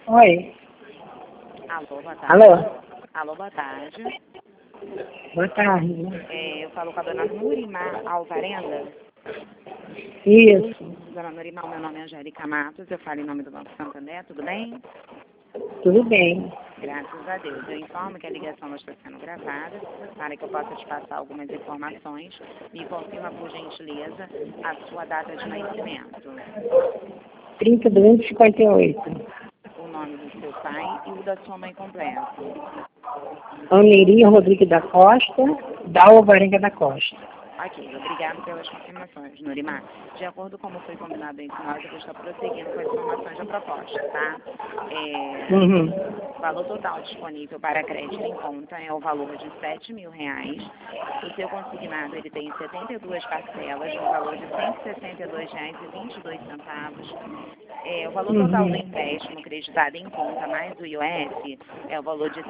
Oi. Alô, boa tarde. Alô? Alô, boa tarde. Boa tarde. Eu falo com a dona Nurimar Alvarenga. Isso. Dona Nurimar, meu nome é Angélica Matos, eu falo em nome do Banco Santander, tudo bem? Tudo bem. Graças a Deus. Eu informo que a ligação está sendo gravada para que eu possa te passar algumas informações. Me confirma, por gentileza, a sua data de nascimento, 30/2/58. o nome do seu pai e o da sua mãe completo. Aneirinha Rodrigues da Costa, Dalva Varenga da Costa. Ok, obrigado pelas confirmações, Nurimar. De acordo com como foi combinado entre nós, eu vou estar prosseguindo com as informações da proposta, tá? Uhum. O valor total disponível para crédito em conta é o valor de R$7.000. O seu consignado ele tem 72 parcelas, no valor de R$162,22. O valor total do empréstimo acreditado em conta mais o IOF é o valor de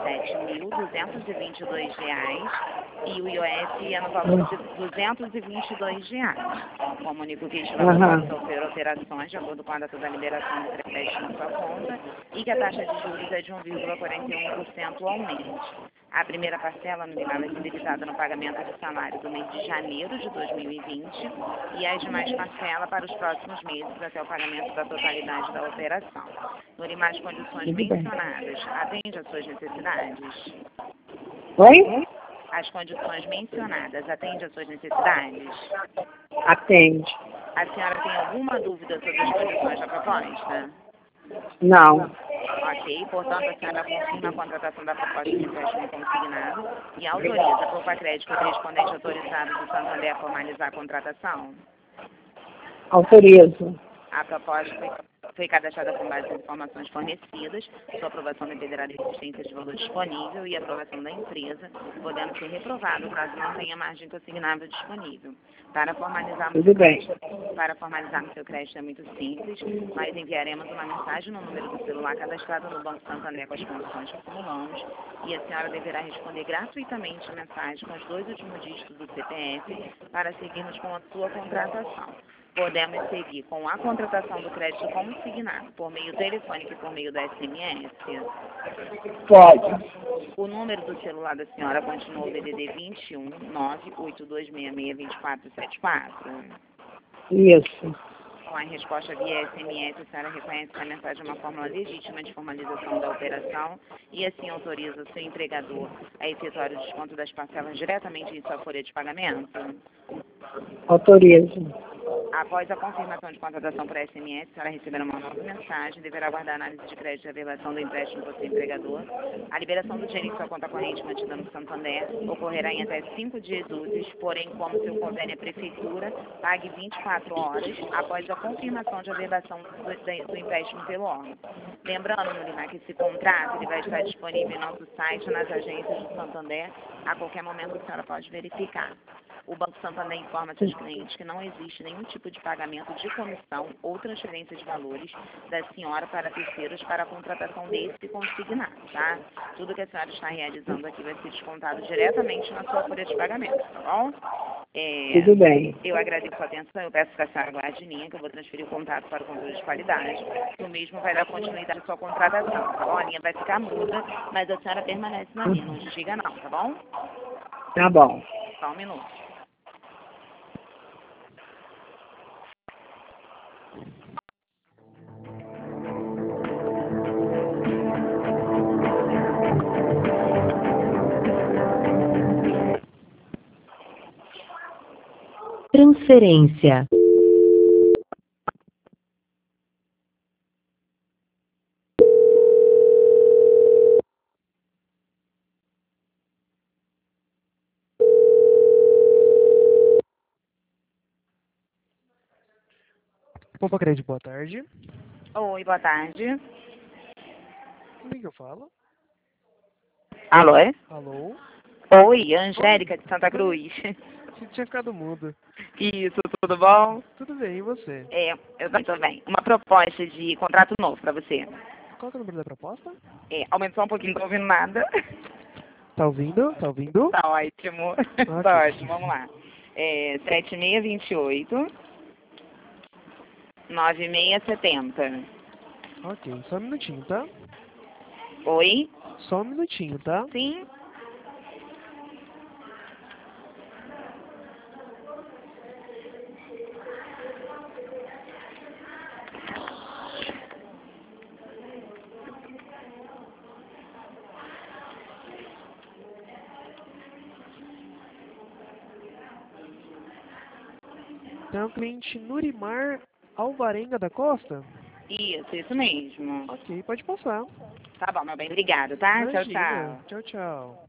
R$7.222 e o IOF é no valor de R$222. Comunico que este valor pode sofrer alterações de acordo com a data da liberação do crédito na sua conta e que a taxa de juros é de 1,41% ao mês. A primeira parcela nominal é limitada no pagamento de salário do mês de janeiro de 2020 e as demais parcelas para os próximos meses até o pagamento da totalidade da operação. Nurimar, as condições mencionadas atende às suas necessidades? Oi? As condições mencionadas atende às suas necessidades? Atende. A senhora tem alguma dúvida sobre as condições da proposta? Não. Ok, portanto, a senhora confirma a contratação da proposta de empréstimo consignado e autoriza por crédito o correspondente autorizado do Santander a formalizar a contratação? Autorizo. A proposta foi cadastrada com base nas informações fornecidas. Sua aprovação dependerá da existência de valor disponível e aprovação da empresa, podendo ser reprovado caso não tenha margem consignável disponível. Para formalizarmos seu crédito é muito simples. Nós enviaremos uma mensagem no número do celular cadastrado no Banco Santander com as condições que formulamos e a senhora deverá responder gratuitamente a mensagem com os 2 últimos dígitos do CPF para seguirmos com a sua contratação. Podemos seguir com a contratação do crédito consignado por meio telefônico e por meio da SMS? Pode. O número do celular da senhora continua o DDD 21 982662474. Isso. Com a resposta via SMS, a senhora reconhece que a mensagem é uma fórmula legítima de formalização da operação e assim autoriza o seu empregador a efetuar o desconto das parcelas diretamente em sua folha de pagamento? Autorizo. Após a confirmação de contratação por SMS, a senhora receberá uma nova mensagem e deverá aguardar a análise de crédito e avaliação do empréstimo por seu empregador. A liberação do dinheiro em sua conta corrente mantida no Santander ocorrerá em até 5 dias úteis, porém, como seu convênio é prefeitura, pague 24 horas após a confirmação de avaliação do empréstimo pelo órgão. Lembrando, Nurimar, que esse contrato ele vai estar disponível em nosso site, nas agências do Santander. A qualquer momento a senhora pode verificar. O Banco Santander informa seus clientes que não existe nenhum tipo de pagamento de comissão ou transferência de valores da senhora para terceiros para a contratação desse consignado, tá? Tudo que a senhora está realizando aqui vai ser descontado diretamente na sua folha de pagamento, tá bom? Tudo bem. Eu agradeço a atenção, eu peço que a senhora guarde em linha, que eu vou transferir o contato para o controle de qualidade. O mesmo vai dar continuidade à sua contratação, tá bom? A linha vai ficar muda, mas a senhora permanece na linha, não desliga não, tá bom? Tá bom. Só um minuto. Transferência. Pompa Crédito, boa tarde. Oi, boa tarde. Com quem que eu falo? Alô, é? Alô? Oi, Angélica de Santa Cruz. Você tinha ficado mudo. Isso, tudo bom? Tudo bem, e você? Eu também tô bem. Uma proposta de contrato novo para você. Qual que é o número da proposta? Aumentou um pouquinho, não tô ouvindo nada. Tá ouvindo? Tá ouvindo? Tá ótimo. Ok. Tá ótimo, vamos lá. 7628 9670. Ok, só um minutinho, tá? Oi? Só um minutinho, tá? Sim? Então, cliente Nurimar Alvarenga da Costa? Isso mesmo. Ok, pode passar. Tá bom, meu bem, obrigado, tá? Tchau, Imagina. tchau. Tchau, tchau.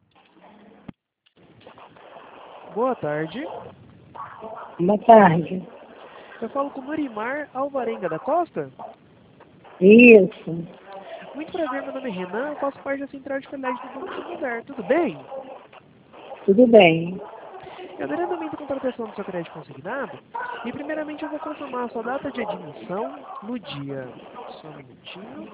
Boa tarde. Boa tarde. Eu falo com Nurimar Alvarenga da Costa? Isso. Muito prazer, meu nome é Renan, eu faço parte da Central de Qualidade do Banco Santander, tudo bem? Tudo bem. Eu darei andamento à contratação do seu crédito consignado e primeiramente eu vou confirmar a sua data de admissão no dia... Só um minutinho.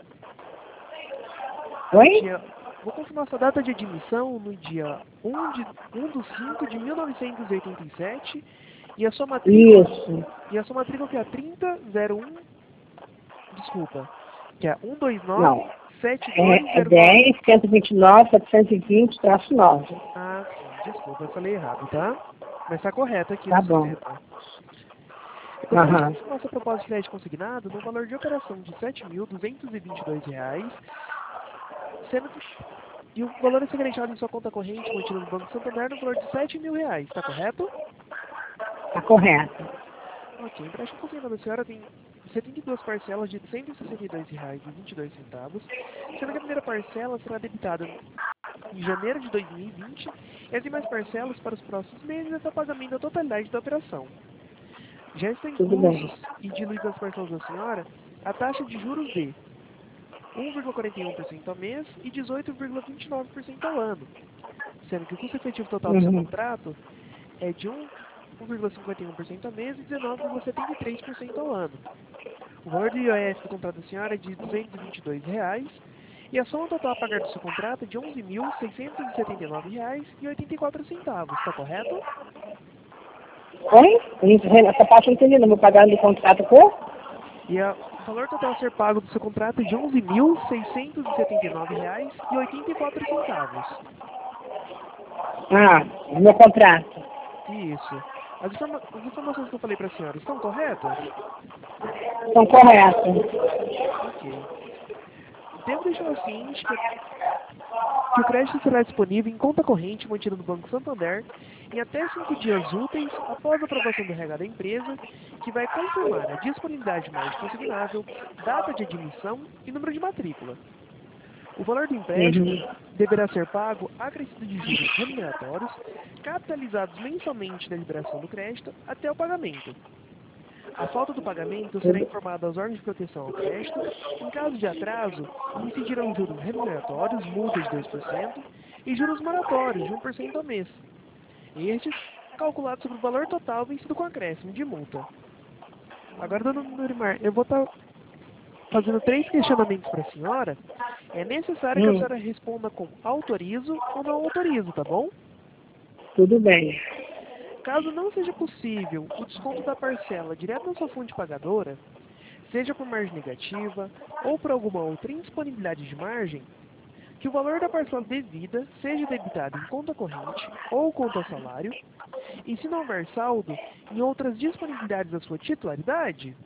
Oi? Vou confirmar sua data de admissão no dia 1 de 5 de 1987 e a sua matrícula... Isso. E a sua matrícula que é a 3001... Desculpa. Que é Não. 1297209. É 10, 129, 720-9. Ah, sim, desculpa, eu falei errado, tá? Mas tá correto aqui Tá no bom. sistema. Eu gostaria de Aham. confirmar sua proposta de crédito consignado no valor de operação de R$ 7.222, sendo que e o valor a ser acreditado em sua conta corrente mantida no Banco Santander no valor de R$ 7.000, tá correto? Tá correto. Ok, o empréstimo consignado da senhora tem 72 parcelas de R$ 162,22, sendo que a primeira parcela será debitada em janeiro de 2020 e as demais parcelas para os próximos meses até o pagamento da totalidade da operação. Já estão Tudo bem. inclusos e diluídos as parcelas da senhora a taxa de juros de 1,41% ao mês e 18,29% ao ano, sendo que o custo efetivo total do seu Uhum. contrato é de 1,51% ao mês e 19,73% ao ano. O valor do IOF do contrato da senhora é de R$ 222 e a soma total a pagar do seu contrato é de R$ 11.679,84, está correto? Oi? Essa parte eu não entendi. Não vou pagar do contrato por? E o valor total a ser pago do seu contrato é de R$ 11.679,84. Ah, meu contrato. Isso. As informações que eu falei para a senhora estão corretas? Estão corretas. Ok. Devo deixar ciente que o crédito será disponível em conta corrente mantida no Banco Santander em até 5 dias úteis após a aprovação do RH da empresa, que vai confirmar a disponibilidade de margem consignável, data de admissão e número de matrícula. O valor do empréstimo Uhum. deverá ser pago acrescido de juros remuneratórios, capitalizados mensalmente na liberação do crédito até o pagamento. A falta do pagamento será Tudo. informada aos órgãos de proteção ao crédito. Em caso de atraso, incidirão juros remuneratórios, multa de 2%, e juros moratórios de 1% ao mês. Estes calculados sobre o valor total vencido com acréscimo de multa. Agora, dona Nurimar, eu vou estar fazendo 3 questionamentos para a senhora. É necessário que a senhora responda com autorizo ou não autorizo, tá bom? Tudo bem. Caso não seja possível o desconto da parcela direto na sua fonte pagadora, seja por margem negativa ou por alguma outra indisponibilidade de margem, que o valor da parcela devida seja debitado em conta corrente ou conta salário, e se não houver saldo, em outras disponibilidades da sua titularidade,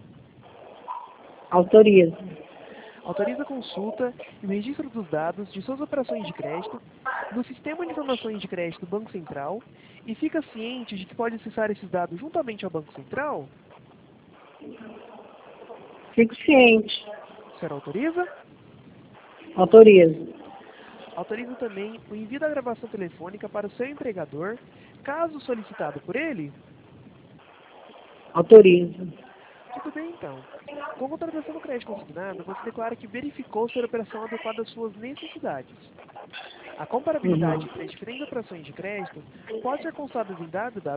Autorizo. autoriza a consulta e o registro dos dados de suas operações de crédito no Sistema de Informações de Crédito do Banco Central e fica ciente de que pode acessar esses dados juntamente ao Banco Central? Fico ciente. A senhora autoriza? Autorizo. Autoriza também o envio da gravação telefônica para o seu empregador, caso solicitado por ele? Autorizo. Tudo bem, então. Com a contratação do crédito consignado, você declara que verificou ser a operação adequada às suas necessidades. A comparabilidade entre as diferentes operações de crédito pode ser consultada em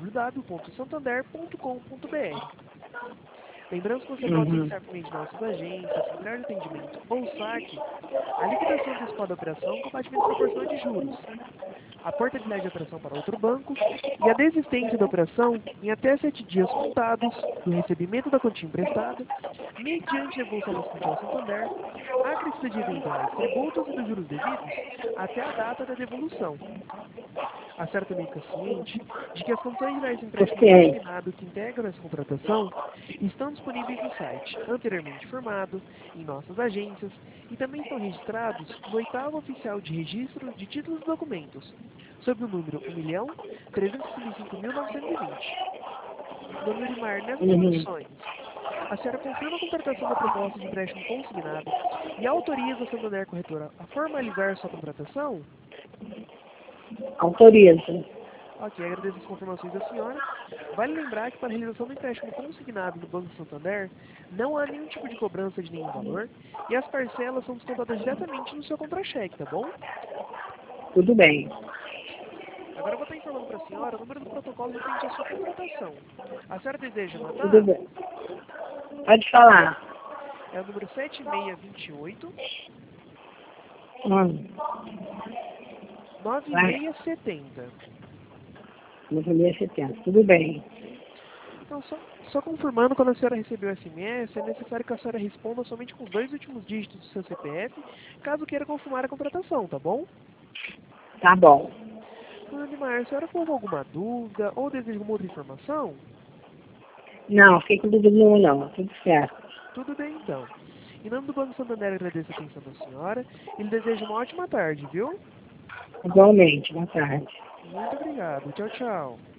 www.santander.com.br. Lembrando que você pode solicitar por meio de nossas agências, central de atendimento ou saque a liquidação antecipada da operação com batimento proporcional de juros. a portabilidade da operação para outro banco e a desistência da operação em até 7 dias contados do recebimento da quantia emprestada, mediante devolução das quantias ao Santander, acrescida de eventuais tributos e dos juros devidos até a data da devolução. Acerta também fica ciente de que as condições gerais de empréstimo consignado que integram essa contratação estão disponíveis no site anteriormente informado, em nossas agências, e também estão registrados no 8º Oficial de Registro de Títulos e Documentos, sob o número 1.365.920. Dona Limar, nessas condições, a senhora confirma a contratação da proposta de empréstimo consignado e autoriza a Santander Corretora a formalizar sua contratação? Autoriza. Ok, agradeço as confirmações da senhora. Vale lembrar que para a realização do empréstimo consignado no Banco Santander, não há nenhum tipo de cobrança de nenhum valor e as parcelas são descontadas diretamente no seu contra-cheque, tá bom? Tudo bem. Agora eu vou estar informando para a senhora o número do protocolo referente à sua contratação. A senhora deseja anotar? Tudo bem. Pode falar. É o número 7628 9670. 9670. Tudo bem. Então, só confirmando, quando a senhora recebeu o SMS, é necessário que a senhora responda somente com os 2 últimos dígitos do seu CPF, caso queira confirmar a contratação, tá bom? Tá bom. Dona Limar, a senhora ficou com alguma dúvida ou deseja alguma outra informação? Não, fiquei com dúvida nenhuma não. Tudo certo. Tudo bem, então. Em nome do Banco Santander, agradeço a atenção da senhora e lhe desejo uma ótima tarde, viu? Igualmente. Boa tarde. Muito obrigado. Tchau, tchau.